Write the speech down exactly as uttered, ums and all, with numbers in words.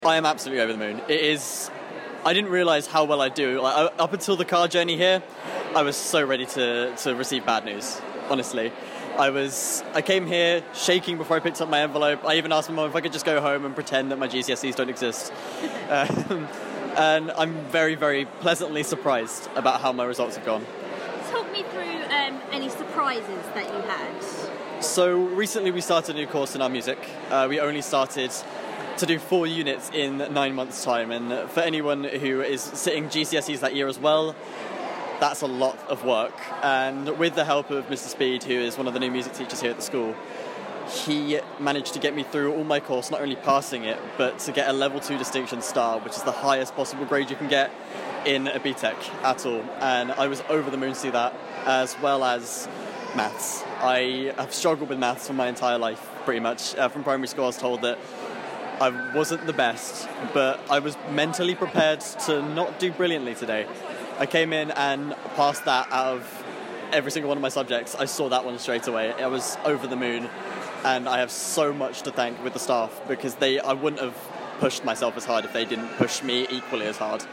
I am absolutely over the moon. It is... I didn't realise how well I do. Like, I, up until the car journey here, I was so ready to, to receive bad news, honestly. I was... I came here shaking before I picked up my envelope. I even asked my mum if I could just go home and pretend that my G C S Es don't exist. um, and I'm very, very pleasantly surprised about how my results have gone. Talk me through um, any surprises that you had. So recently we started a new course in our music. Uh, we only started to do four units in nine months' time, and for anyone who is sitting G C S Es that year as well, that's a lot of work. And with the help of Mister Speed, who is one of the new music teachers here at the school, he managed to get me through all my course, not only passing it, but to get a level two distinction star, which is the highest possible grade you can get in a B Tech at all. And I was over the moon to see that, as well as maths. I have struggled with maths for my entire life, pretty much. Uh, from primary school I was told that I wasn't the best, but I was mentally prepared to not do brilliantly today. I came in and passed that out of every single one of my subjects. I saw that one straight away. I was over the moon, and I have so much to thank with the staff, because they I wouldn't have pushed myself as hard if they didn't push me equally as hard.